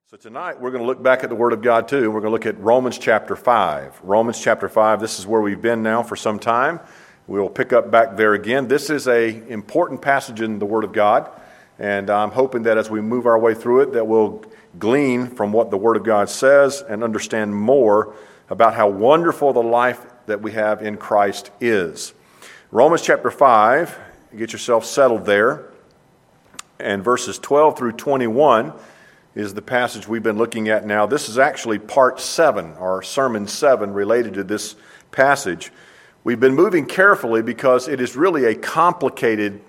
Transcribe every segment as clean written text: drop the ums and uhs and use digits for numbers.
So tonight we're going to look back at the Word of God too. We're going to look at Romans chapter 5. Romans chapter 5, this is where we've been now for some time. We'll pick up back there again. This is an important passage in the Word of God, and I'm hoping that as we move our way through it that we'll glean from what the Word of God says and understand more about how wonderful the life that we have in Christ is. Romans chapter 5, get yourself settled there, and verses 12 through 21 is the passage we've been looking at now. This is actually part 7, or sermon 7, related to this passage. We've been moving carefully because it is really a complicated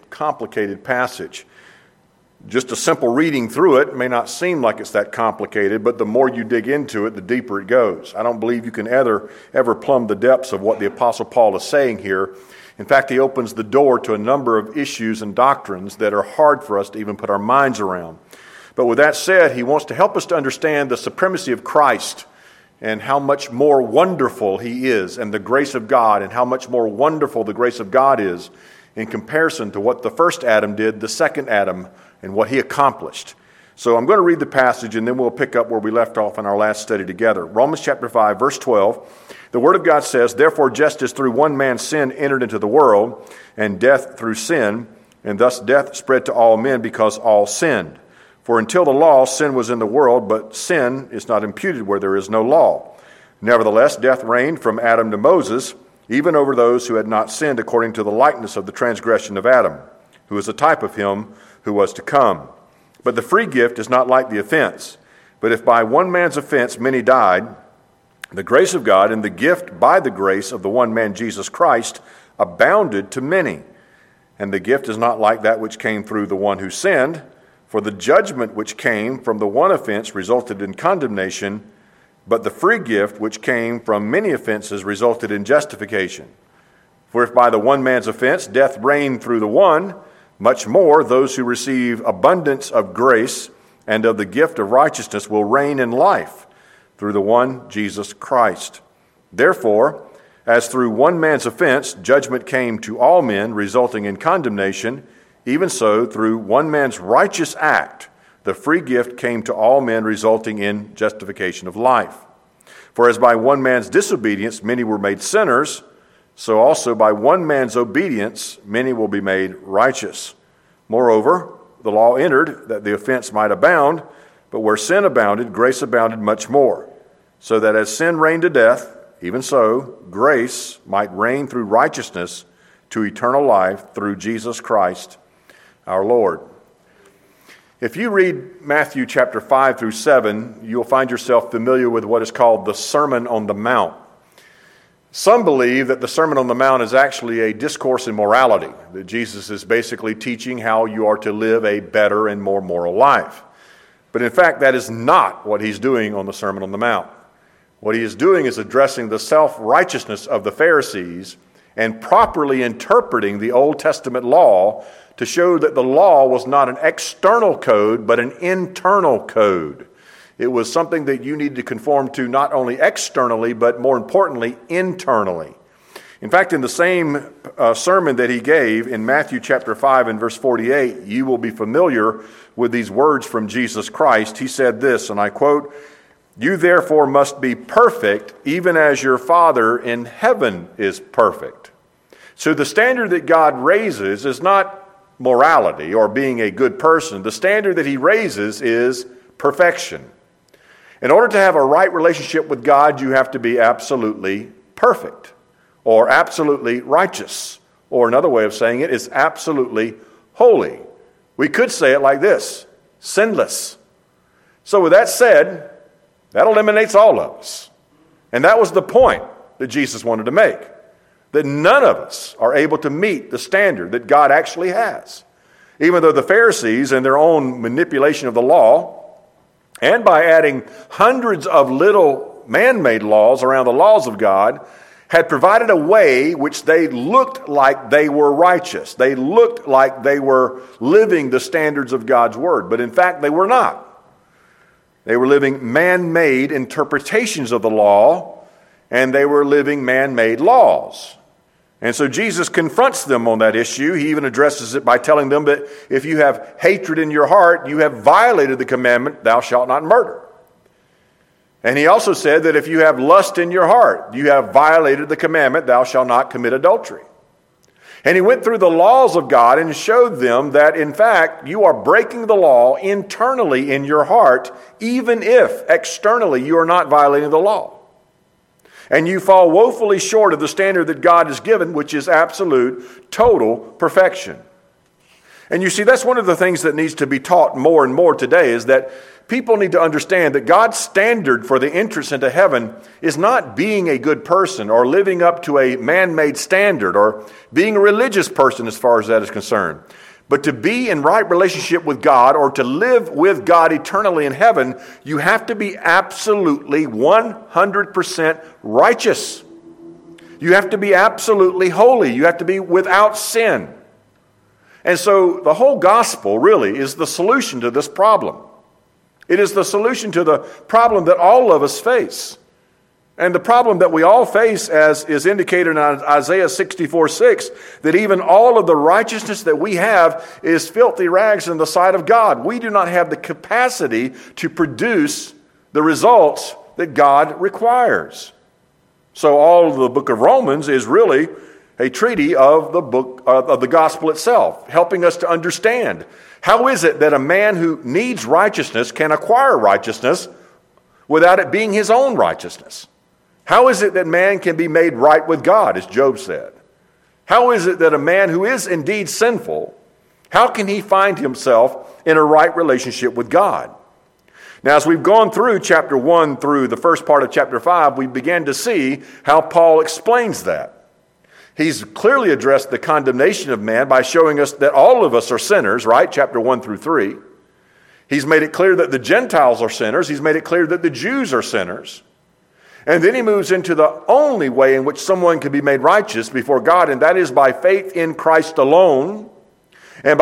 passage. Just a simple reading through it may not seem like it's that complicated, but the more you dig into it, the deeper it goes. I don't believe you can ever plumb the depths of what the Apostle Paul is saying here. In fact, he opens the door to a number of issues and doctrines that are hard for us to even put our minds around. But with that said, he wants to help us to understand the supremacy of Christ and how much more wonderful he is, and the grace of God, and how much more wonderful the grace of God is in comparison to what the first Adam did, the second Adam, and what he accomplished. So I'm going to read the passage, and then we'll pick up where we left off in our last study together. Romans chapter 5, verse 12. The Word of God says, "Therefore just as through one man sin entered into the world, and death through sin, and thus death spread to all men because all sinned. For until the law, sin was in the world, but sin is not imputed where there is no law. Nevertheless, death reigned from Adam to Moses, even over those who had not sinned according to the likeness of the transgression of Adam, who is a type of him who was to come. But the free gift is not like the offense. But if by one man's offense many died, the grace of God and the gift by the grace of the one man Jesus Christ abounded to many. And the gift is not like that which came through the one who sinned, for the judgment which came from the one offense resulted in condemnation, but the free gift which came from many offenses resulted in justification. For if by the one man's offense death reigned through the one, much more those who receive abundance of grace and of the gift of righteousness will reign in life through the one Jesus Christ. Therefore, as through one man's offense judgment came to all men, resulting in condemnation, even so, through one man's righteous act, the free gift came to all men, resulting in justification of life. For as by one man's disobedience many were made sinners, so also by one man's obedience many will be made righteous. Moreover, the law entered that the offense might abound, but where sin abounded, grace abounded much more. So that as sin reigned to death, even so grace might reign through righteousness to eternal life through Jesus Christ our Lord." If you read Matthew chapter 5 through 7, you'll find yourself familiar with what is called the Sermon on the Mount. Some believe that the Sermon on the Mount is actually a discourse in morality, that Jesus is basically teaching how you are to live a better and more moral life. But in fact, that is not what he's doing on the Sermon on the Mount. What he is doing is addressing the self-righteousness of the Pharisees and properly interpreting the Old Testament law to show that the law was not an external code, but an internal code. It was something that you needed to conform to not only externally, but more importantly, internally. In fact, in the same sermon that he gave in Matthew chapter 5 and verse 48, you will be familiar with these words from Jesus Christ. He said this, and I quote, "You therefore must be perfect, even as your Father in heaven is perfect." So the standard that God raises is not morality or being a good person. The standard that he raises is perfection. In order to have a right relationship with God, you have to be absolutely perfect or absolutely righteous. Or another way of saying it is absolutely holy. We could say it like this: sinless. So with that said, that eliminates all of us. And that was the point that Jesus wanted to make. That none of us are able to meet the standard that God actually has. Even though the Pharisees, in their own manipulation of the law, and by adding hundreds of little man-made laws around the laws of God, had provided a way which they looked like they were righteous. They looked like they were living the standards of God's Word. But in fact, they were not. They were living man-made interpretations of the law, and they were living man-made laws. And so Jesus confronts them on that issue. He even addresses it by telling them that if you have hatred in your heart, you have violated the commandment, "Thou shalt not murder." And he also said that if you have lust in your heart, you have violated the commandment, thou shalt not commit adultery. And he went through the laws of God and showed them that, in fact, you are breaking the law internally in your heart, even if externally you are not violating the law. And you fall woefully short of the standard that God has given, which is absolute, total perfection. And you see, that's one of the things that needs to be taught more and more today, is that people need to understand that God's standard for the entrance into heaven is not being a good person or living up to a man-made standard or being a religious person as far as that is concerned. But to be in right relationship with God or to live with God eternally in heaven, you have to be absolutely 100% righteous. You have to be absolutely holy. You have to be without sin. And so the whole gospel really is the solution to this problem. It is the solution to the problem that all of us face. And the problem that we all face, as is indicated in Isaiah 64:6, that even all of the righteousness that we have is filthy rags in the sight of God. We do not have the capacity to produce the results that God requires. So all of the book of Romans is really a treatise of the book of the gospel itself, helping us to understand how is it that a man who needs righteousness can acquire righteousness without it being his own righteousness. How is it that man can be made right with God, as Job said? How is it that a man who is indeed sinful, how can he find himself in a right relationship with God? Now, as we've gone through chapter 1 through the first part of chapter 5, we began to see how Paul explains that. He's clearly addressed the condemnation of man by showing us that all of us are sinners, right? Chapter 1 through 3. He's made it clear that the Gentiles are sinners. He's made it clear that the Jews are sinners. And then he moves into the only way in which someone can be made righteous before God, and that is by faith in Christ alone. And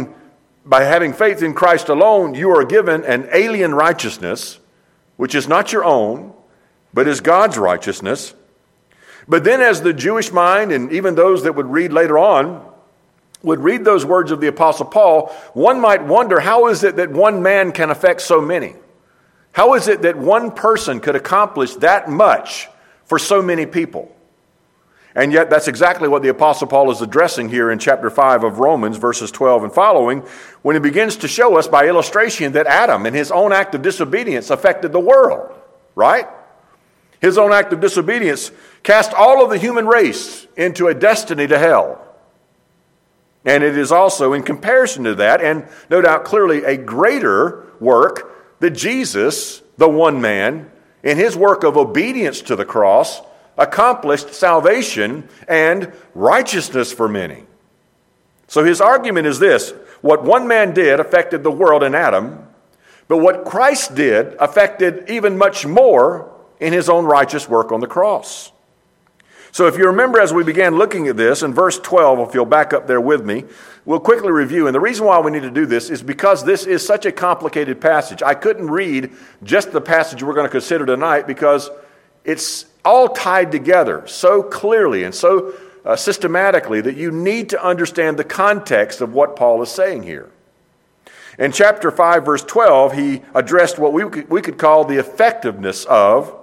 by having faith in Christ alone, you are given an alien righteousness, which is not your own, but is God's righteousness. But then as the Jewish mind, and even those that would read later on, would read those words of the Apostle Paul, one might wonder, how is it that one man can affect so many? How is it that one person could accomplish that much for so many people? And yet that's exactly what the Apostle Paul is addressing here in chapter 5 of Romans, verses 12 and following, when he begins to show us by illustration that Adam, in his own act of disobedience, affected the world, right? His own act of disobedience cast all of the human race into a destiny to hell. And it is also in comparison to that, and no doubt clearly a greater work, that Jesus, the one man, in his work of obedience to the cross, accomplished salvation and righteousness for many. So his argument is this: what one man did affected the world in Adam, but what Christ did affected even much more in his own righteous work on the cross. So if you remember, as we began looking at this, in verse 12, if you'll back up there with me, we'll quickly review. And the reason why we need to do this is because this is such a complicated passage. I couldn't read just the passage we're going to consider tonight because it's all tied together so clearly and so systematically that you need to understand the context of what Paul is saying here. In chapter 5, verse 12, he addressed what we could call the effectiveness of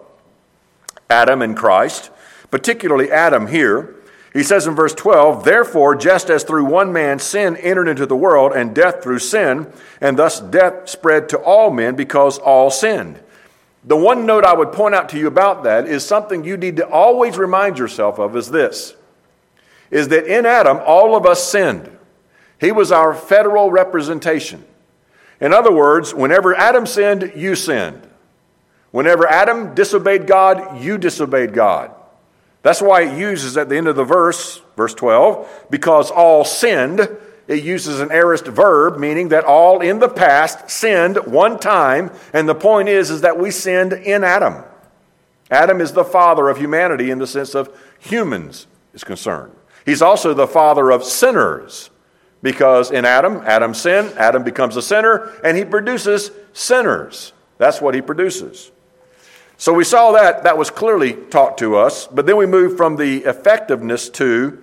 Adam and Christ, particularly Adam here. He says in verse 12, "Therefore, just as through one man sin entered into the world, and death through sin, and thus death spread to all men because all sinned." The one note I would point out to you about that is something you need to always remind yourself of is this, is that in Adam, all of us sinned. He was our federal representation. In other words, whenever Adam sinned, you sinned. Whenever Adam disobeyed God, you disobeyed God. That's why it uses at the end of the verse 12, because all sinned, it uses an aorist verb, meaning that all in the past sinned one time, and the point is that we sinned in Adam. Adam is the father of humanity in the sense of humans is concerned. He's also the father of sinners, because in Adam sinned, Adam becomes a sinner, and he produces sinners. That's what he produces. So we saw that was clearly taught to us, but then we move from the effectiveness to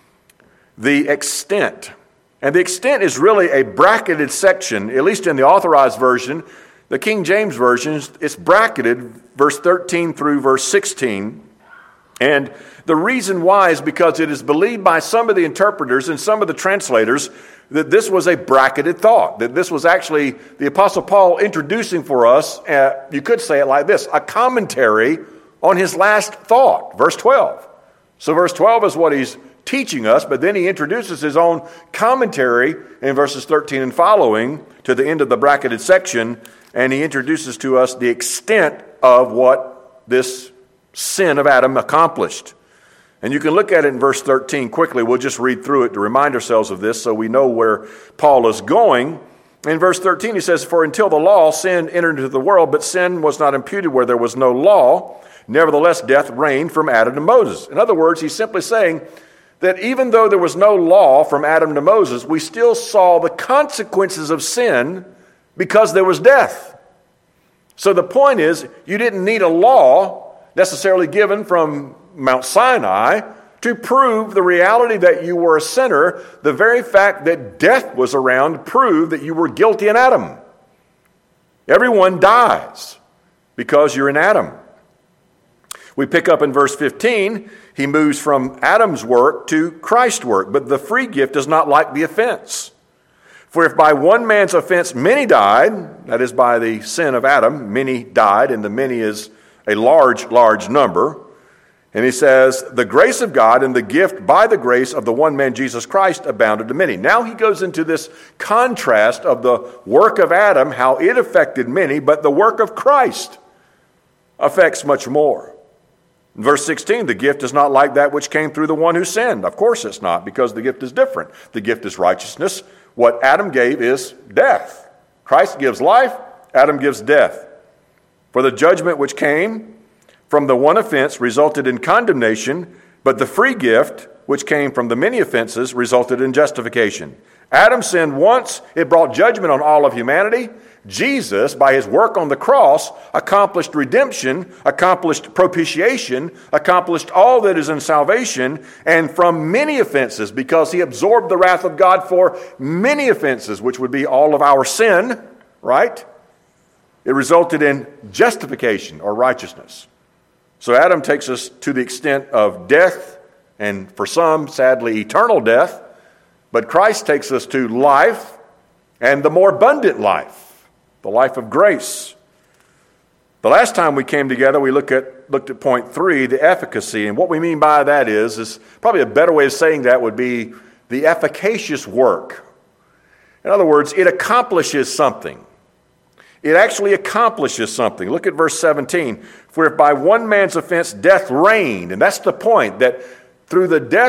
the extent. And the extent is really a bracketed section, at least in the Authorized Version, The King James Version, it's bracketed verse 13 through verse 16. And the reason why is because it is believed by some of the interpreters and some of the translators that this was a bracketed thought, that this was actually the Apostle Paul introducing for us, you could say it like this, a commentary on his last thought, verse 12. So verse 12 is what he's teaching us, but then he introduces his own commentary in verses 13 and following to the end of the bracketed section, and he introduces to us the extent of what this sin of Adam accomplished. And you can look at it in verse 13 quickly. We'll just read through it to remind ourselves of this so we know where Paul is going. In verse 13 he says, "For until the law, sin entered into the world, but sin was not imputed where there was no law. Nevertheless, death reigned from Adam to Moses." In other words, he's simply saying that even though there was no law from Adam to Moses, we still saw the consequences of sin because there was death. So the point is, you didn't need a law necessarily given from Mount Sinai to prove the reality that you were a sinner. The very fact that death was around proved that you were guilty in Adam. Everyone dies because you're in Adam. We pick up in verse 15, he moves from Adam's work to Christ's work, but the free gift does not like the offense. For if by one man's offense many died, that is by the sin of Adam, many died, and the many is a large, large number. And he says, the grace of God and the gift by the grace of the one man Jesus Christ abounded to many. Now he goes into this contrast of the work of Adam, how it affected many, but the work of Christ affects much more. In verse 16, the gift is not like that which came through the one who sinned. Of course it's not, because the gift is different. The gift is righteousness. What Adam gave is death. Christ gives life, Adam gives death. For the judgment which came from the one offense resulted in condemnation, but the free gift which came from the many offenses resulted in justification. Adam sinned once, it brought judgment on all of humanity. Jesus, by his work on the cross, accomplished redemption, accomplished propitiation, accomplished all that is in salvation, and from many offenses, because he absorbed the wrath of God for many offenses, which would be all of our sin, right? It resulted in justification or righteousness. So Adam takes us to the extent of death, and for some, sadly, eternal death. But Christ takes us to life, and the more abundant life, the life of grace. The last time we came together, we looked at point 3, the efficacy. And what we mean by that is probably a better way of saying that would be the efficacious work. In other words, it accomplishes something. It actually accomplishes something. Look at verse 17. For if by one man's offense death reigned, and that's the point, that through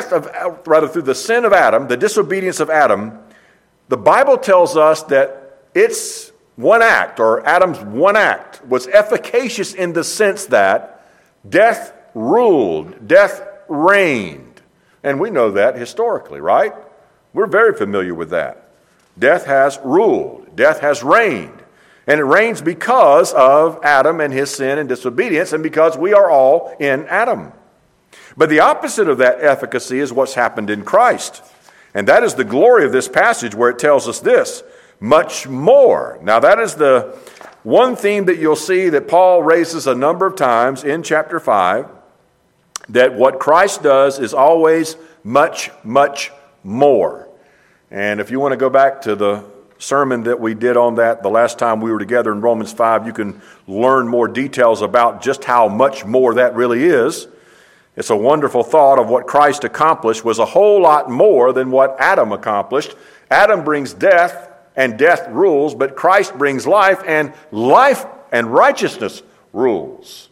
the sin of Adam, the disobedience of Adam, the Bible tells us that its one act, or Adam's one act, was efficacious in the sense that death ruled, death reigned. And we know that historically, right? We're very familiar with that. Death has ruled, death has reigned. And it reigns because of Adam and his sin and disobedience, and because we are all in Adam. But the opposite of that efficacy is what's happened in Christ. And that is the glory of this passage, where it tells us this, much more. Now that is the one theme that you'll see that Paul raises a number of times in chapter 5, that what Christ does is always much, much more. And if you want to go back to the sermon that we did on that the last time we were together in Romans 5, you can learn more details about just how much more that really is. It's a wonderful thought of what Christ accomplished was a whole lot more than what Adam accomplished. Adam brings death, and death rules, but Christ brings life and righteousness rules.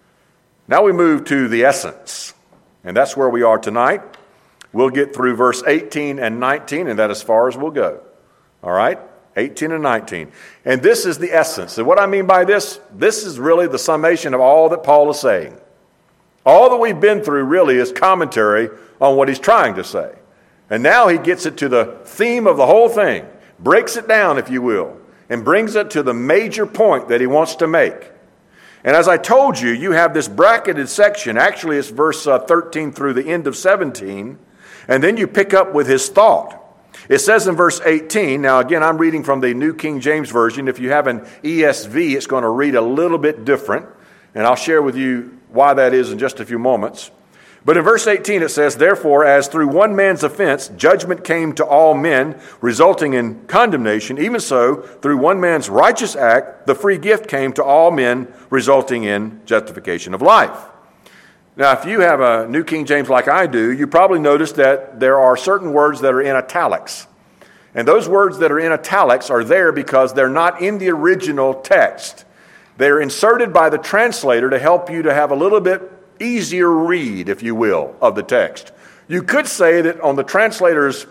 Now we move to the essence, and that's where we are tonight. We'll get through verse 18 and 19, and that's as far as we'll go. All right? 18 and 19. And this is the essence. And what I mean by this is really the summation of all that Paul is saying. All that we've been through really is commentary on what he's trying to say. And now he gets it to the theme of the whole thing, breaks it down, if you will, and brings it to the major point that he wants to make. And as I told you, you have this bracketed section. Actually, it's verse 13 through the end of 17. And then you pick up with his thought. It says in verse 18, now again, I'm reading from the New King James Version. If you have an ESV, it's going to read a little bit different, and I'll share with you why that is in just a few moments. But in verse 18 it says, therefore, as through one man's offense judgment came to all men, resulting in condemnation, even so, through one man's righteous act, the free gift came to all men, resulting in justification of life. Now, if you have a New King James like I do, you probably noticed that there are certain words that are in italics. And those words that are in italics are there because they're not in the original text. They're inserted by the translator to help you to have a little bit easier read, if you will, of the text. You could say that on the translator's,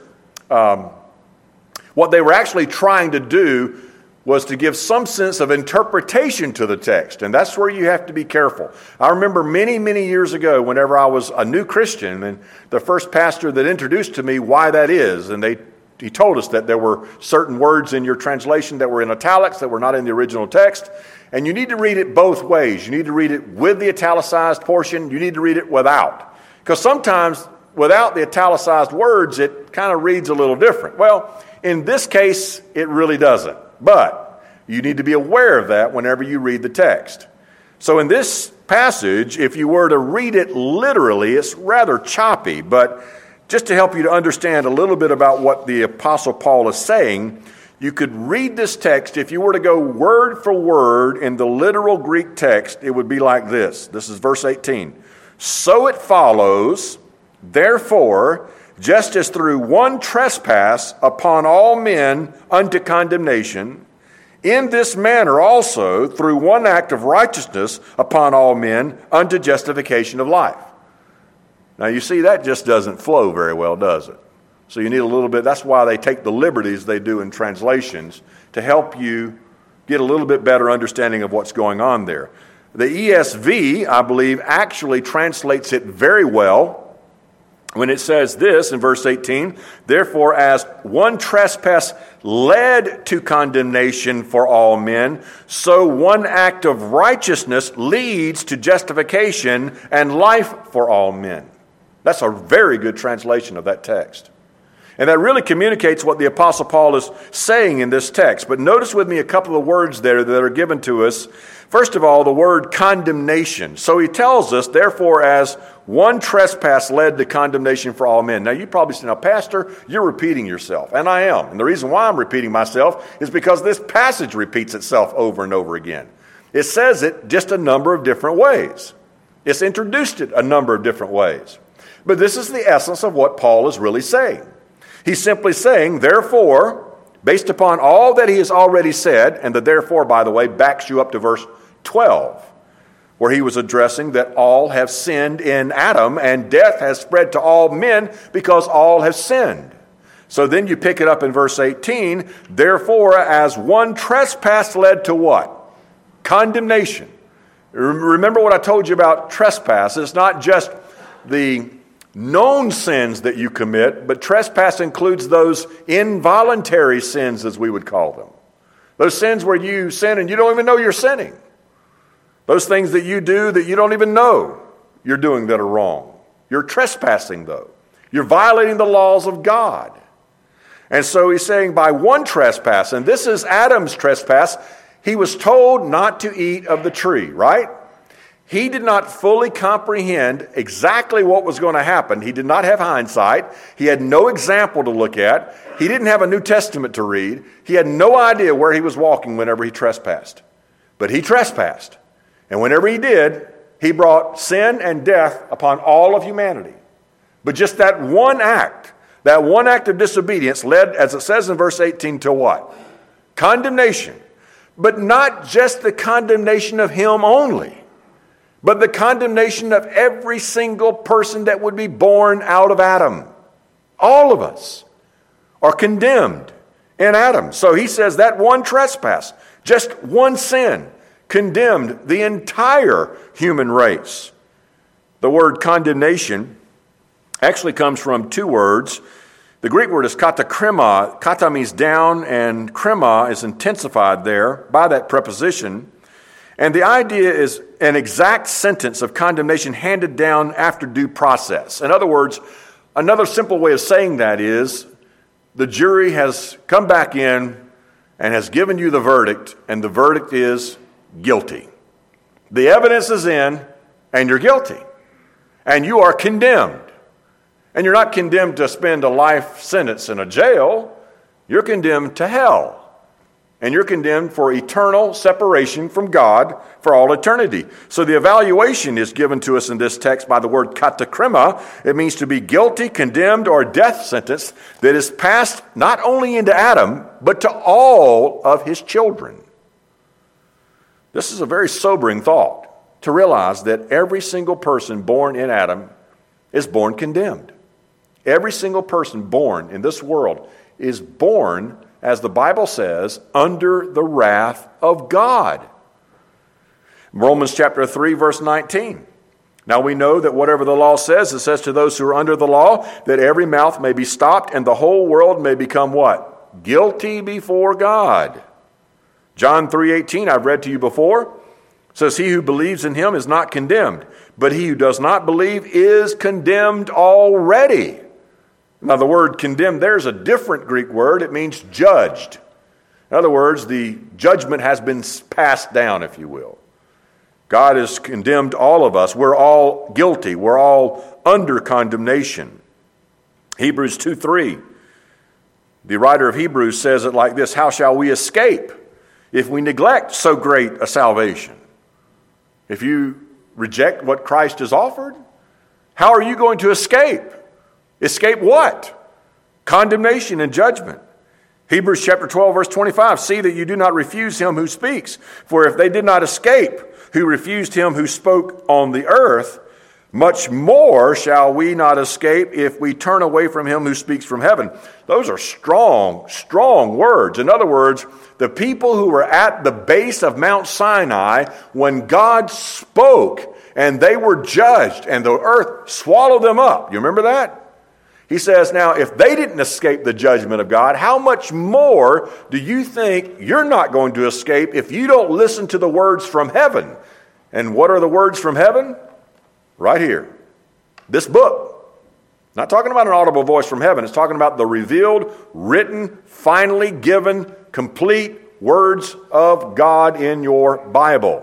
what they were actually trying to do was to give some sense of interpretation to the text, and that's where you have to be careful. I remember many, many years ago, whenever I was a new Christian, and the first pastor that introduced to me why that is, and he told us that there were certain words in your translation that were in italics that were not in the original text. And you need to read it both ways. You need to read it with the italicized portion. You need to read it without. Because sometimes without the italicized words, it kind of reads a little different. Well, in this case, it really doesn't. But you need to be aware of that whenever you read the text. So in this passage, if you were to read it literally, it's rather choppy. But just to help you to understand a little bit about what the Apostle Paul is saying, you could read this text. If you were to go word for word in the literal Greek text, it would be like this. This is verse 18. So it follows, therefore, just as through one trespass upon all men unto condemnation, in this manner also through one act of righteousness upon all men unto justification of life. Now you see, that just doesn't flow very well, does it? So you need a little bit, that's why they take the liberties they do in translations to help you get a little bit better understanding of what's going on there. The ESV, I believe, actually translates it very well when it says this in verse 18, therefore as one trespass led to condemnation for all men, so one act of righteousness leads to justification and life for all men. That's a very good translation of that text. And that really communicates what the Apostle Paul is saying in this text. But notice with me a couple of words there that are given to us. First of all, the word condemnation. So he tells us, therefore, as one trespass led to condemnation for all men. Now, you probably say, now, Pastor, you're repeating yourself. And I am. And the reason why I'm repeating myself is because this passage repeats itself over and over again. It says it just a number of different ways. It's introduced it a number of different ways. But this is the essence of what Paul is really saying. He's simply saying, therefore, based upon all that he has already said, and the therefore, by the way, backs you up to verse 12, where he was addressing that all have sinned in Adam, and death has spread to all men because all have sinned. So then you pick it up in verse 18, therefore, as one trespass led to what? Condemnation. Remember what I told you about trespass. It's not just the known sins that you commit, but trespass includes those involuntary sins, as we would call them. Those sins where you sin and you don't even know you're sinning. Those things that you do that you don't even know you're doing that are wrong. You're trespassing, though. You're violating the laws of God. And so he's saying by one trespass, and this is Adam's trespass, he was told not to eat of the tree, right? He did not fully comprehend exactly what was going to happen. He did not have hindsight. He had no example to look at. He didn't have a New Testament to read. He had no idea where he was walking whenever he trespassed. But he trespassed. And whenever he did, he brought sin and death upon all of humanity. But just that one act of disobedience led, as it says in verse 18, to what? Condemnation. But not just the condemnation of him only, but the condemnation of every single person that would be born out of Adam. All of us are condemned in Adam. So he says that one trespass, just one sin, condemned the entire human race. The word condemnation actually comes from two words. The Greek word is katakrima. Kata means down, and krima is intensified there by that preposition. And the idea is an exact sentence of condemnation handed down after due process. In other words, another simple way of saying that is the jury has come back in and has given you the verdict, and the verdict is guilty. The evidence is in, and you're guilty. And you are condemned. And you're not condemned to spend a life sentence in a jail. You're condemned to hell. And you're condemned for eternal separation from God for all eternity. So the evaluation is given to us in this text by the word katakrima. It means to be guilty, condemned, or death sentence that is passed not only into Adam, but to all of his children. This is a very sobering thought, to realize that every single person born in Adam is born condemned. Every single person born in this world is born, as the Bible says, under the wrath of God. Romans chapter 3, verse 19. Now we know that whatever the law says, it says to those who are under the law, that every mouth may be stopped and the whole world may become what? Guilty before God. John 3:18, I've read to you before, says, he who believes in him is not condemned, but he who does not believe is condemned already. Now, the word condemned there is a different Greek word. It means judged. In other words, the judgment has been passed down, if you will. God has condemned all of us. We're all guilty. We're all under condemnation. Hebrews 2:3. The writer of Hebrews says it like this: how shall we escape if we neglect so great a salvation? If you reject what Christ has offered, how are you going to escape? Escape what? Condemnation and judgment. Hebrews chapter 12, verse 25. See that you do not refuse him who speaks. For if they did not escape who refused him who spoke on the earth, much more shall we not escape if we turn away from him who speaks from heaven. Those are strong, strong words. In other words, the people who were at the base of Mount Sinai when God spoke and they were judged and the earth swallowed them up. You remember that? He says, now, if they didn't escape the judgment of God, how much more do you think you're not going to escape if you don't listen to the words from heaven? And what are the words from heaven? Right here. This book. Not talking about an audible voice from heaven. It's talking about the revealed, written, finally given, complete words of God in your Bible.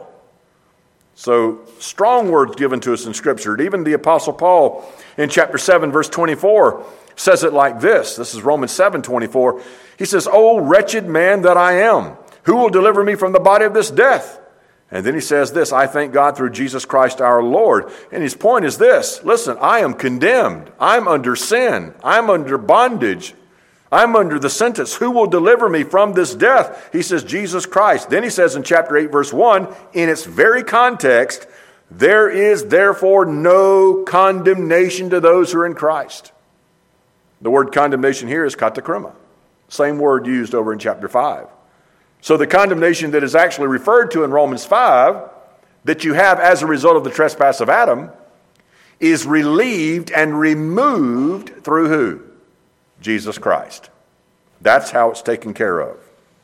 So, strong words given to us in Scripture. Even the Apostle Paul in chapter 7, verse 24, says it like this. This is Romans 7:24. He says, "O wretched man that I am, who will deliver me from the body of this death?" And then he says this: "I thank God through Jesus Christ our Lord." And his point is this: listen, I am condemned. I'm under sin. I'm under bondage. I'm under the sentence. Who will deliver me from this death? He says, Jesus Christ. Then he says in chapter 8, verse 1, in its very context, there is therefore no condemnation to those who are in Christ. The word condemnation here is katakrima. Same word used over in chapter 5. So the condemnation that is actually referred to in Romans 5, that you have as a result of the trespass of Adam, is relieved and removed through who? Jesus Christ. That's how it's taken care of.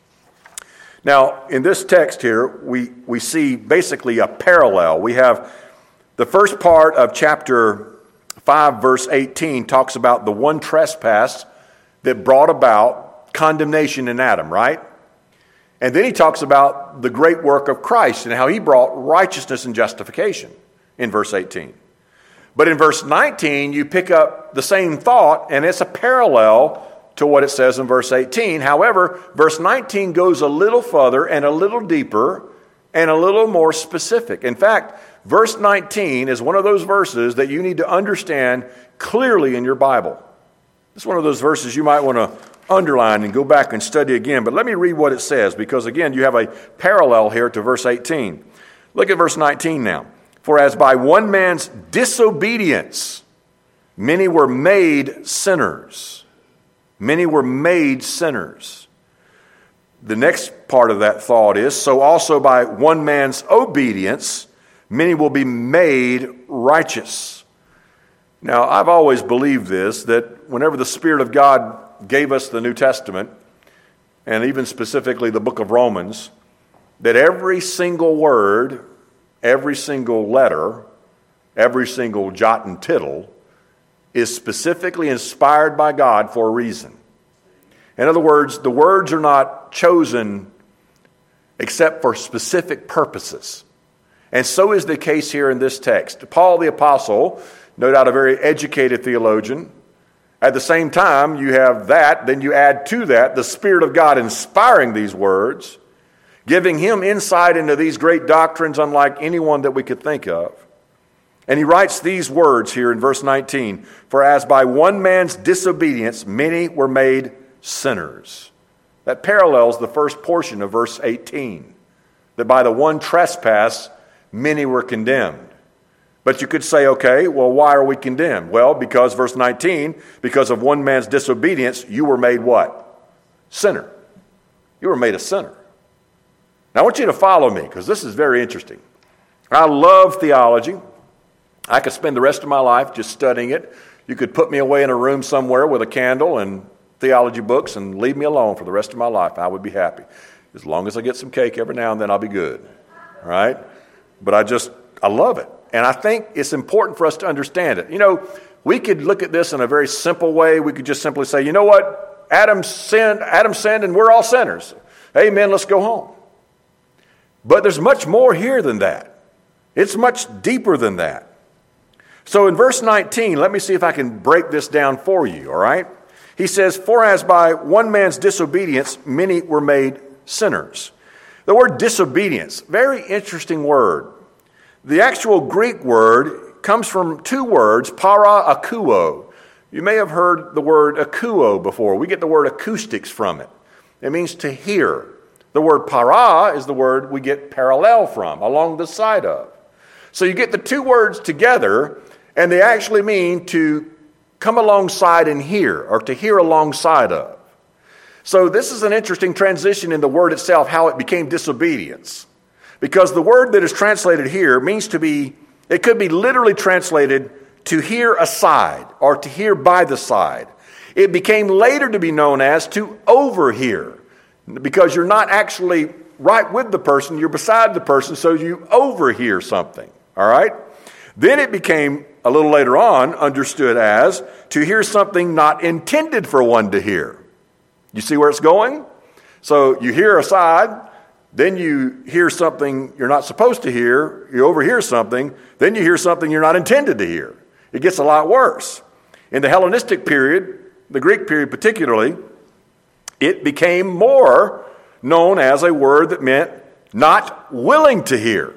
Now, in this text here, we see basically a parallel. We have the first part of chapter 5, verse 18, talks about the one trespass that brought about condemnation in Adam, right? And then he talks about the great work of Christ and how he brought righteousness and justification in verse 18. But in verse 19, you pick up the same thought, and it's a parallel to what it says in verse 18. However, verse 19 goes a little further and a little deeper and a little more specific. In fact, verse 19 is one of those verses that you need to understand clearly in your Bible. It's one of those verses you might want to underline and go back and study again. But let me read what it says, because again, you have a parallel here to verse 18. Look at verse 19 now. For as by one man's disobedience, many were made sinners. Many were made sinners. The next part of that thought is, so also by one man's obedience, many will be made righteous. Now, I've always believed this, that whenever the Spirit of God gave us the New Testament, and even specifically the book of Romans, that every single word, every single letter, every single jot and tittle is specifically inspired by God for a reason. In other words, the words are not chosen except for specific purposes. And so is the case here in this text. Paul the Apostle, no doubt a very educated theologian, at the same time you have that, then you add to that the Spirit of God inspiring these words, giving him insight into these great doctrines unlike anyone that we could think of. And he writes these words here in verse 19, "For as by one man's disobedience many were made sinners." That parallels the first portion of verse 18, that by the one trespass many were condemned. But you could say, okay, well, why are we condemned? Well, because verse 19, because of one man's disobedience, you were made what? Sinner. You were made a sinner. Now I want you to follow me, because this is very interesting. I love theology. I could spend the rest of my life just studying it. You could put me away in a room somewhere with a candle and theology books and leave me alone for the rest of my life. I would be happy. As long as I get some cake every now and then, I'll be good. All right? But I love it. And I think it's important for us to understand it. You know, we could look at this in a very simple way. We could just simply say, you know what? Adam sinned, and we're all sinners. Amen, let's go home. But there's much more here than that. It's much deeper than that. So in verse 19, let me see if I can break this down for you, all right? He says, "For as by one man's disobedience many were made sinners." The word disobedience, very interesting word. The actual Greek word comes from two words, para akuo. You may have heard the word akuo before. We get the word acoustics from it. It means to hear. The word para is the word we get parallel from, along the side of. So you get the two words together, and they actually mean to come alongside and hear, or to hear alongside of. So this is an interesting transition in the word itself, how it became disobedience. Because the word that is translated here means to be, it could be literally translated to hear aside, or to hear by the side. It became later to be known as to overhear, because you're not actually right with the person, you're beside the person, so you overhear something, all right? Then it became, a little later on, understood as to hear something not intended for one to hear. You see where it's going? So you hear aside, then you hear something you're not supposed to hear, you overhear something, then you hear something you're not intended to hear. It gets a lot worse. In the Hellenistic period, the Greek period particularly, it became more known as a word that meant not willing to hear.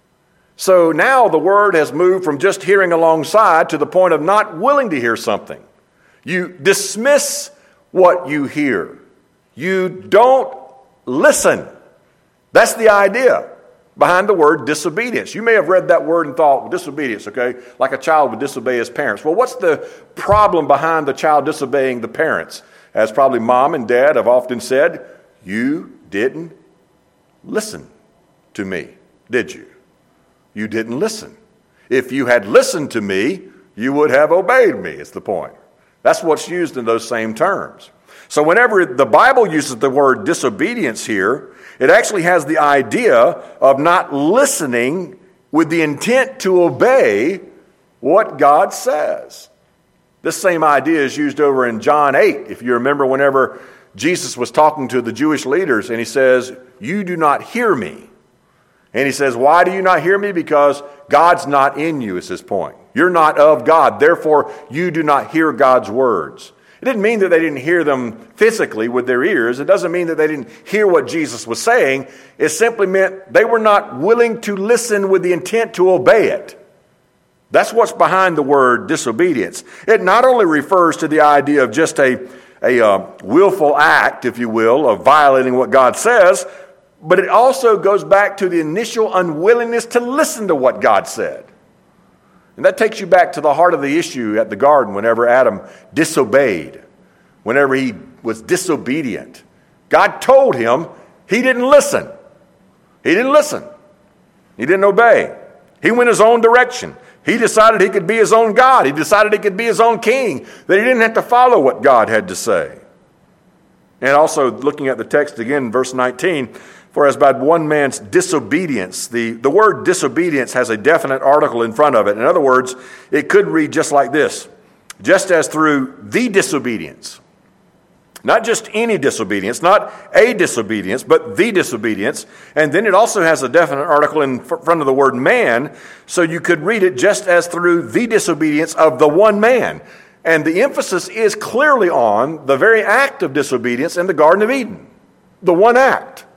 So now the word has moved from just hearing alongside to the point of not willing to hear something. You dismiss what you hear. You don't listen. That's the idea behind the word disobedience. You may have read that word and thought, well, disobedience, okay? Like a child would disobey his parents. Well, what's the problem behind the child disobeying the parents? As probably mom and dad have often said, you didn't listen to me, did you? You didn't listen. If you had listened to me, you would have obeyed me, is the point. That's what's used in those same terms. So whenever the Bible uses the word disobedience here, it actually has the idea of not listening with the intent to obey what God says. This same idea is used over in John 8. If you remember, whenever Jesus was talking to the Jewish leaders and he says, "You do not hear me." And he says, "Why do you not hear me? Because God's not in you," is his point. You're not of God. Therefore, you do not hear God's words. It didn't mean that they didn't hear them physically with their ears. It doesn't mean that they didn't hear what Jesus was saying. It simply meant they were not willing to listen with the intent to obey it. That's what's behind the word disobedience. It not only refers to the idea of just a willful act, if you will, of violating what God says, but it also goes back to the initial unwillingness to listen to what God said. And that takes you back to the heart of the issue at the garden whenever Adam disobeyed, whenever he was disobedient. God told him he didn't listen. He didn't listen. He didn't obey. He went his own direction. He decided he could be his own God. He decided he could be his own king, that he didn't have to follow what God had to say. And also, looking at the text again, verse 19, "For as by one man's disobedience," the word disobedience has a definite article in front of it. In other words, it could read just like this: "Just as through the disobedience Not just any disobedience, not a disobedience, but the disobedience. And then it also has a definite article in front of the word man, so you could read it just as through the disobedience of the one man. And the emphasis is clearly on the very act of disobedience in the Garden of Eden. The one act.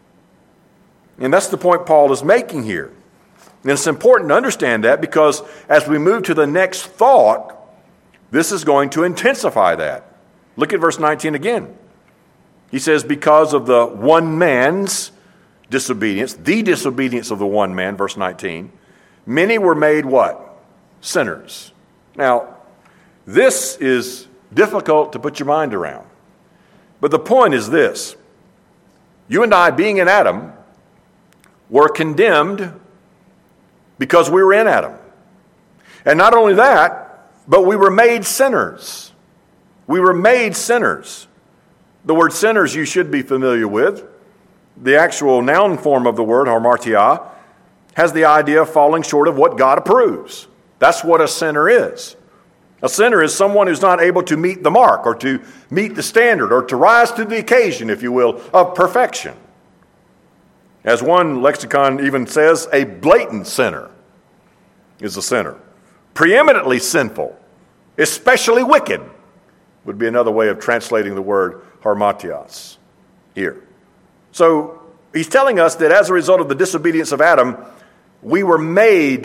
And that's the point Paul is making here. And it's important to understand that because as we move to the next thought, this is going to intensify that. Look at verse 19 again. He says, because of the one man's disobedience, the disobedience of the one man, verse 19, many were made what? Sinners. Now, this is difficult to put your mind around. But the point is this. You and I, being in Adam, were condemned because we were in Adam. And not only that, but we were made sinners. We were made sinners. The word sinners you should be familiar with. The actual noun form of the word, hamartia, has the idea of falling short of what God approves. That's what a sinner is. A sinner is someone who's not able to meet the mark or to meet the standard or to rise to the occasion, if you will, of perfection. As one lexicon even says, a blatant sinner is a sinner. Preeminently sinful, especially wicked, would be another way of translating the word harmatias here. So he's telling us that as a result of the disobedience of Adam, we were made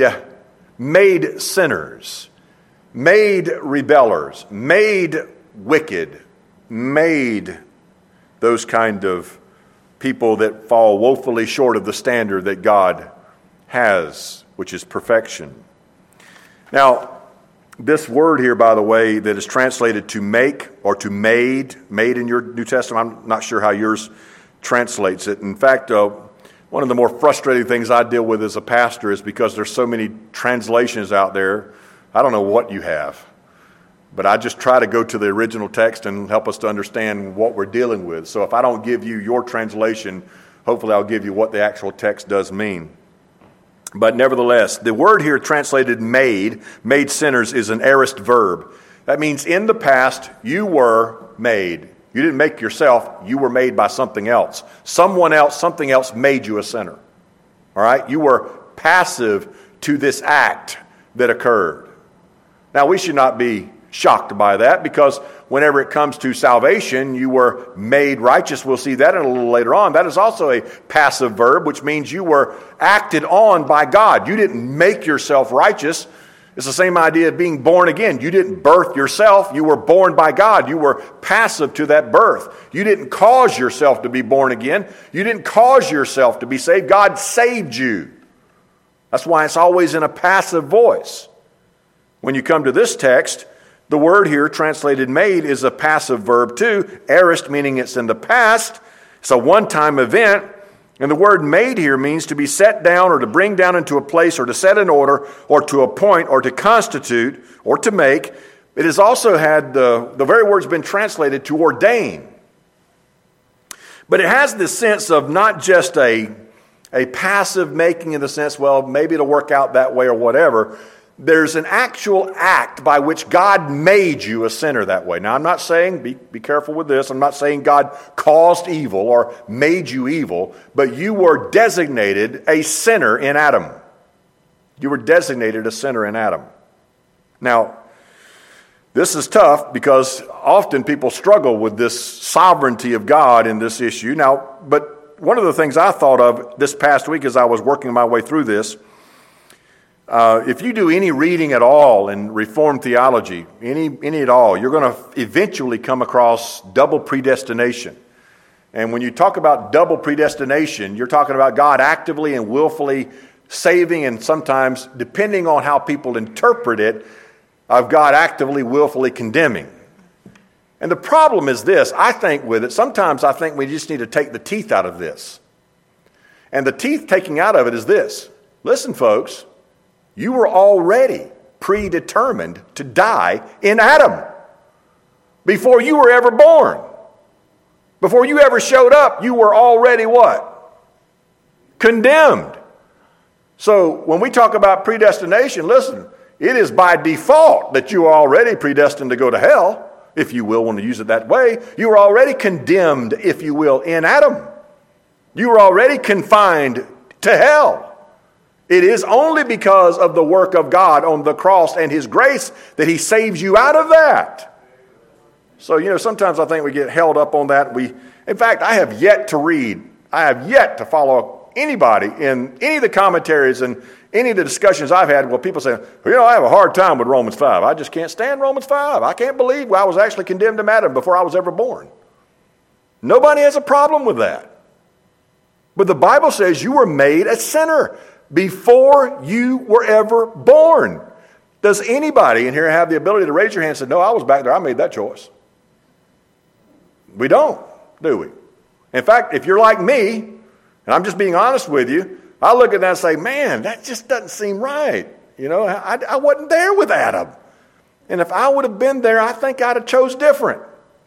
sinners, made rebellers, made wicked, made those kind of people that fall woefully short of the standard that God has, which is perfection. Now, this word here, by the way, that is translated to make or to made in your New Testament, I'm not sure how yours translates it. In fact, one of the more frustrating things I deal with as a pastor is because there's so many translations out there. I don't know what you have, but I just try to go to the original text and help us to understand what we're dealing with. So if I don't give you your translation, hopefully I'll give you what the actual text does mean. But nevertheless, the word here translated made sinners, is an aorist verb. That means in the past, you were made. You didn't make yourself, you were made by something else. Someone else, something else made you a sinner. All right? You were passive to this act that occurred. Now, we should not be shocked by that because whenever it comes to salvation, you were made righteous. We'll see that in a little later on. That is also a passive verb, which means you were acted on by God. You didn't make yourself righteous. It's the same idea of being born again. You didn't birth yourself. You were born by God. You were passive to that birth. You didn't cause yourself to be born again. You didn't cause yourself to be saved. God saved you. That's why it's always in a passive voice. When you come to this text, the word here translated made is a passive verb too. Aorist, meaning it's in the past. It's a one-time event. And the word made here means to be set down or to bring down into a place or to set in order or to appoint or to constitute or to make. It has also had the very word's been translated to ordain. But it has this sense of not just a passive making in the sense, well, maybe it'll work out that way or whatever. There's an actual act by which God made you a sinner that way. Now, I'm not saying, be careful with this, I'm not saying God caused evil or made you evil, but you were designated a sinner in Adam. You were designated a sinner in Adam. Now, this is tough because often people struggle with this sovereignty of God in this issue. Now, but one of the things I thought of this past week as I was working my way through this, if you do any reading at all in Reformed theology, any at all, you're going to eventually come across double predestination. And when you talk about double predestination, you're talking about God actively and willfully saving, and sometimes, depending on how people interpret it, of God actively, willfully condemning. And the problem is this, I think with it, sometimes I think we just need to take the teeth out of this. And the teeth taking out of it is this. Listen, folks. You were already predetermined to die in Adam before you were ever born. Before you ever showed up, you were already what? Condemned. So when we talk about predestination, listen, it is by default that you are already predestined to go to hell. if you will, want to use it that way. You were already condemned, if you will, in Adam. You were already confined to hell. It is only because of the work of God on the cross and His grace that He saves you out of that. So, sometimes I think we get held up on that. In fact, I have yet to follow anybody in any of the commentaries and any of the discussions I've had where people say, I have a hard time with Romans 5. I just can't stand Romans 5. I can't believe I was actually condemned to Adam before I was ever born. Nobody has a problem with that. But the Bible says you were made a sinner before you were ever born. Does anybody in here have the ability to raise your hand and say, no, I was back there, I made that choice? We don't, do we? In fact, if you're like me, and I'm just being honest with you, I look at that and say, man, that just doesn't seem right. I wasn't there with Adam. And if I would have been there, I think I'd have chose different.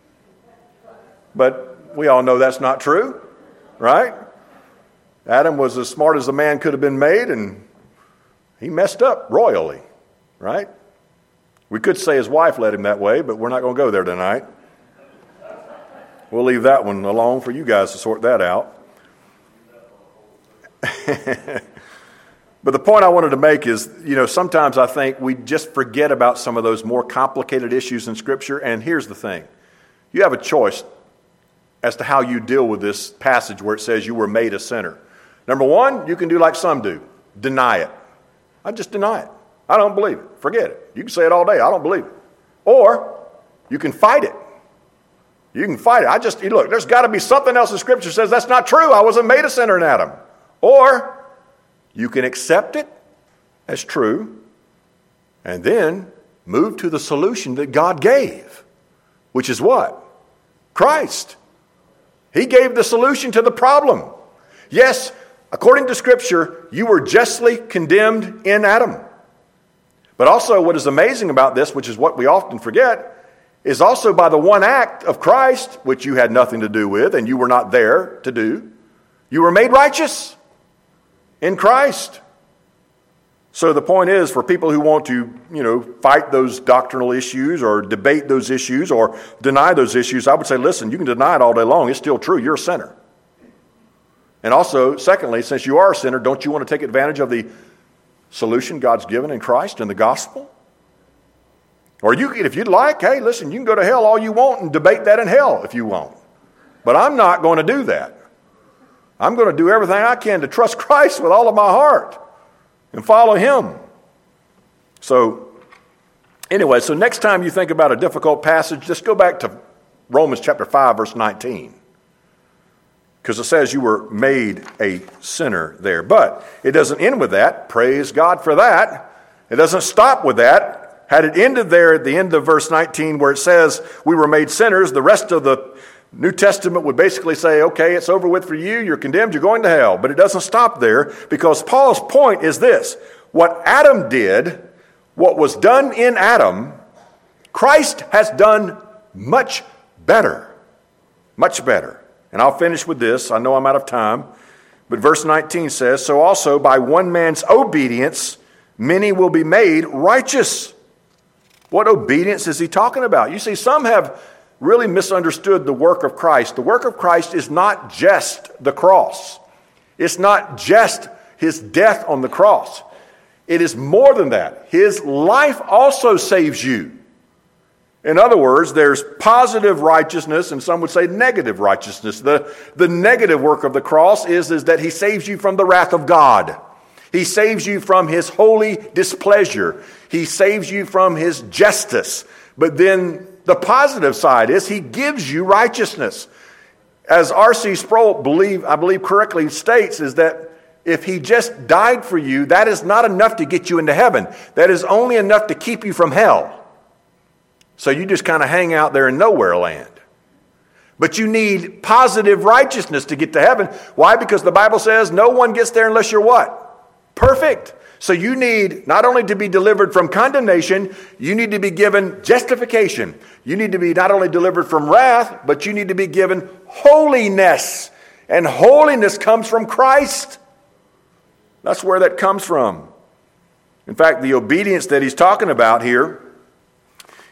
But we all know that's not true, right? Adam was as smart as a man could have been made, and he messed up royally, right? We could say his wife led him that way, but we're not going to go there tonight. We'll leave that one alone for you guys to sort that out. But the point I wanted to make is, sometimes I think we just forget about some of those more complicated issues in Scripture, and here's the thing. You have a choice as to how you deal with this passage where it says you were made a sinner. Number one, you can do like some do. Deny it. I just deny it. I don't believe it. Forget it. You can say it all day. I don't believe it. Or you can fight it. You can fight it. Look, there's got to be something else in Scripture that says that's not true. I wasn't made a sinner in Adam. Or you can accept it as true and then move to the solution that God gave, which is what? Christ. He gave the solution to the problem. Yes, according to Scripture, you were justly condemned in Adam. But also what is amazing about this, which is what we often forget, is also by the one act of Christ, which you had nothing to do with and you were not there to do, you were made righteous in Christ. So the point is, for people who want to, fight those doctrinal issues or debate those issues or deny those issues, I would say, listen, you can deny it all day long. It's still true. You're a sinner. And also, secondly, since you are a sinner, don't you want to take advantage of the solution God's given in Christ and the gospel? Or if you'd like, hey, listen, you can go to hell all you want and debate that in hell if you want. But I'm not going to do that. I'm going to do everything I can to trust Christ with all of my heart and follow Him. So, anyway, next time you think about a difficult passage, just go back to Romans chapter 5, verse 19. Because it says you were made a sinner there. But it doesn't end with that. Praise God for that. It doesn't stop with that. Had it ended there at the end of verse 19 where it says we were made sinners, the rest of the New Testament would basically say, okay, it's over with for you. You're condemned. You're going to hell. But it doesn't stop there because Paul's point is this. What Adam did, what was done in Adam, Christ has done much better. Much better. And I'll finish with this. I know I'm out of time. But verse 19 says, so also by one man's obedience, many will be made righteous. What obedience is he talking about? You see, some have really misunderstood the work of Christ. The work of Christ is not just the cross. It's not just His death on the cross. It is more than that. His life also saves you. In other words, there's positive righteousness and some would say negative righteousness. The negative work of the cross is that He saves you from the wrath of God. He saves you from His holy displeasure. He saves you from His justice. But then the positive side is He gives you righteousness. As R.C. Sproul, I believe correctly states, is that if He just died for you, that is not enough to get you into heaven. That is only enough to keep you from hell. So you just kind of hang out there in nowhere land. But you need positive righteousness to get to heaven. Why? Because the Bible says no one gets there unless you're what? Perfect. So you need not only to be delivered from condemnation, you need to be given justification. You need to be not only delivered from wrath, but you need to be given holiness. And holiness comes from Christ. That's where that comes from. In fact, the obedience that he's talking about here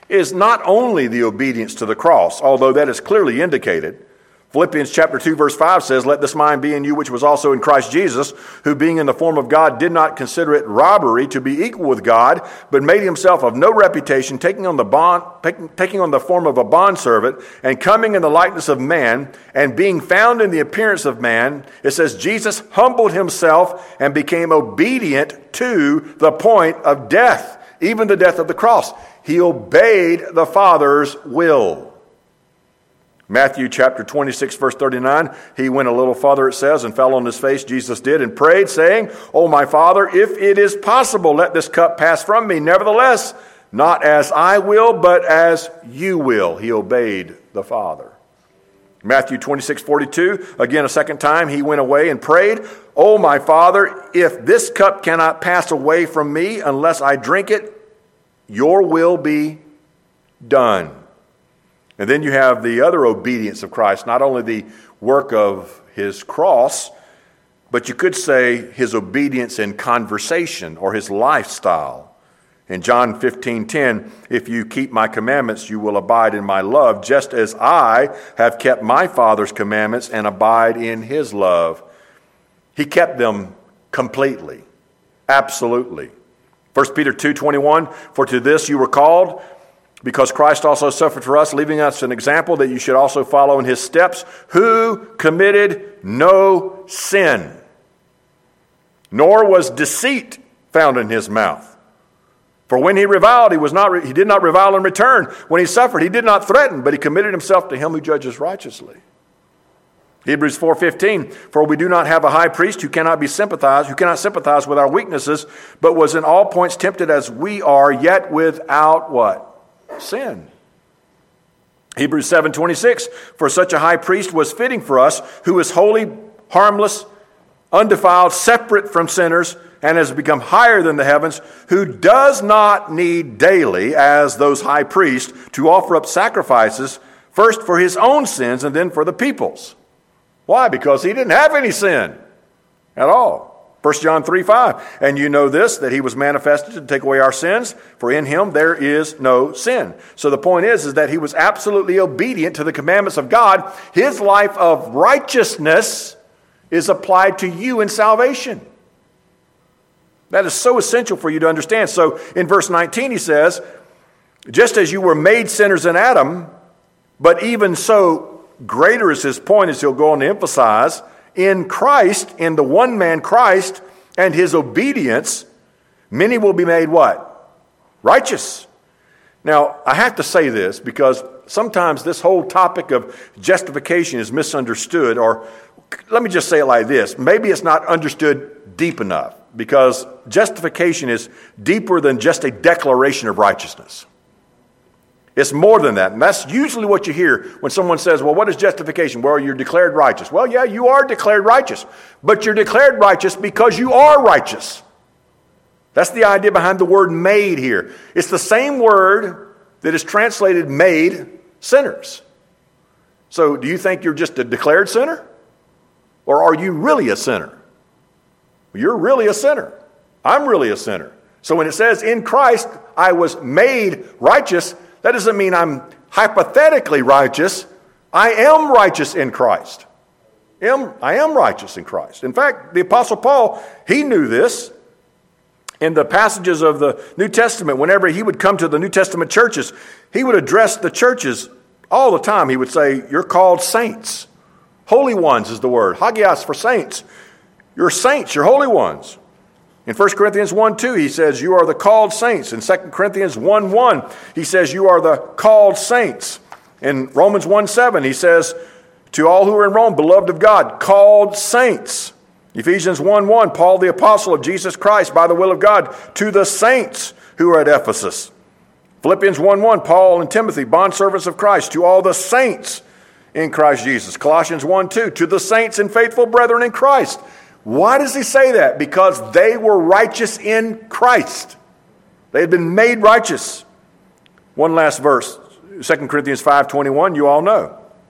is not only the obedience to the cross, although that is clearly indicated. Philippians chapter 2 verse 5 says, "Let this mind be in you which was also in Christ Jesus, who being in the form of God did not consider it robbery to be equal with God, but made himself of no reputation, taking on the form of a bondservant, and coming in the likeness of man, and being found in the appearance of man." It says, Jesus humbled himself and became obedient to the point of death, even the death of the cross. He obeyed the Father's will. Matthew chapter 26, verse 39, he went a little farther, it says, and fell on his face, Jesus did, and prayed, saying, "O my Father, if it is possible, let this cup pass from me. Nevertheless, not as I will, but as you will." He obeyed the Father. Matthew 26, 42, again a second time, he went away and prayed, "O my Father, if this cup cannot pass away from me unless I drink it, your will be done." And then you have the other obedience of Christ, not only the work of his cross, but you could say his obedience in conversation or his lifestyle. In John 15:10, "If you keep my commandments, you will abide in my love, just as I have kept my Father's commandments and abide in his love." He kept them completely, absolutely. 1 Peter 2:21, "For to this you were called, because Christ also suffered for us, leaving us an example that you should also follow in his steps, who committed no sin, nor was deceit found in his mouth. For when he reviled, he did not revile in return. When he suffered, he did not threaten, but he committed himself to him who judges righteously." Hebrews 4:15, "For we do not have a high priest who cannot sympathize with our weaknesses, but was in all points tempted as we are, yet without" what? Sin. Hebrews 7:26, "For such a high priest was fitting for us, who is holy, harmless, undefiled, separate from sinners, and has become higher than the heavens, who does not need daily, as those high priests, to offer up sacrifices, first for his own sins and then for the people's." Why? Because he didn't have any sin at all. 1 John 3:5, "And you know this, that he was manifested to take away our sins, for in him there is no sin." So the point is that he was absolutely obedient to the commandments of God. His life of righteousness is applied to you in salvation. That is so essential for you to understand. So in verse 19 he says, "Just as you were made sinners in Adam, but even so greater is his point," as he'll go on to emphasize, "in Christ, in the one man Christ, and his obedience, many will be made" what? Righteous. Now, I have to say this because sometimes this whole topic of justification is misunderstood, or let me just say it like this. Maybe it's not understood deep enough, because justification is deeper than just a declaration of righteousness. It's more than that. And that's usually what you hear when someone says, "Well, what is justification?" "Well, you're declared righteous." Well, yeah, you are declared righteous. But you're declared righteous because you are righteous. That's the idea behind the word "made" here. It's the same word that is translated "made sinners." So do you think you're just a declared sinner? Or are you really a sinner? You're really a sinner. I'm really a sinner. So when it says, "In Christ I was made righteous," that doesn't mean I'm hypothetically righteous. I am righteous in Christ. I am righteous in Christ. In fact, the Apostle Paul, he knew this. In the passages of the New Testament, whenever he would come to the New Testament churches, he would address the churches all the time. He would say, "You're called saints." Holy ones is the word. Hagios for saints. You're saints, you're holy ones. In 1 Corinthians 1:2, he says, "You are the called saints." In 2 Corinthians 1:1, he says, "You are the called saints." In Romans 1:7, he says, "To all who are in Rome, beloved of God, called saints." Ephesians 1:1, Paul the apostle of Jesus Christ by the will of God, to the saints who are at Ephesus. Philippians 1:1, Paul and Timothy, bondservants of Christ, to all the saints in Christ Jesus. Colossians 1:2, to the saints and faithful brethren in Christ. Why does he say that? Because they were righteous in Christ. They had been made righteous. One last verse, 2 Corinthians 5:21, you all know.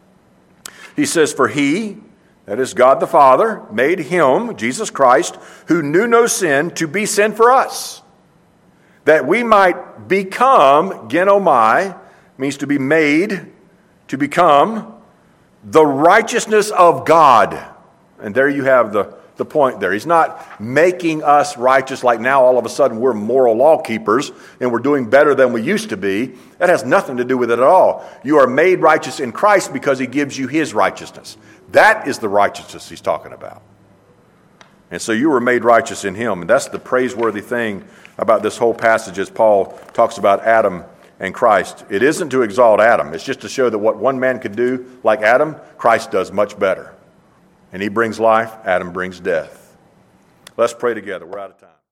He says, "For he," that is God the Father, "made him," Jesus Christ, "who knew no sin, to be sin for us, that we might become, genomai, means to be made, to become the righteousness of God. And there you have the point there. He's not making us righteous like now all of a sudden we're moral law keepers and we're doing better than we used to be. That has nothing to do with it at all. You are made righteous in Christ because he gives you his righteousness. That is the righteousness he's talking about. And so you were made righteous in him. And that's the praiseworthy thing about this whole passage as Paul talks about Adam and Christ. It isn't to exalt Adam. It's just to show that what one man could do like Adam, Christ does much better. And he brings life, Adam brings death. Let's pray together. We're out of time.